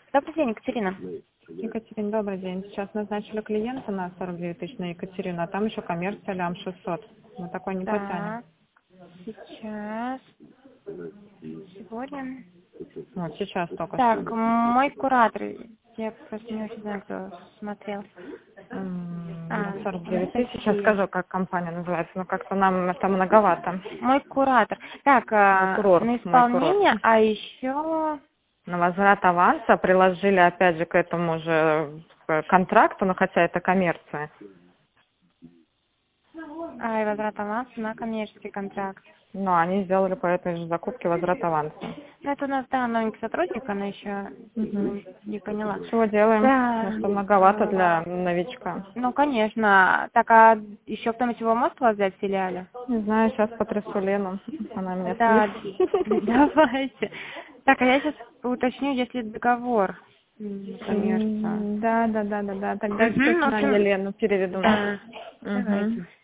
Добрый день, Екатерина. Екатерина, добрый день. Сейчас назначили клиента на 49 тысяч на Екатерину, а там еще коммерция лям 600. Мы такой не потянем. Так, сейчас. Сегодня. Вот сейчас только Так, что. мой куратор. Я просто не очень знаю, кто смотрел. На 49 тысяч. Сейчас скажу, как компания называется, но как-то нам это многовато. Мой куратор. Так, Курорт, на мой исполнение, курорт. а еще... На возврат аванса приложили опять же к этому же контракту, но хотя это коммерция. и возврат аванса на коммерческий контракт. Но они сделали по этой же закупке возврат аванса. Ну, это у нас, да, новенький сотрудник, она еще не поняла. Чего делаем? Да. Потому что многовато для новичка. Ну, конечно. Так, а еще кто-нибудь его может вас взять в филиале? Не знаю, сейчас потрясу Лену. Она меня Да, съест. давайте. Так, а я сейчас уточню, если договор коммерция. Да. Тогда сейчас Ну, на Елену переведу. да, Мгм. давайте.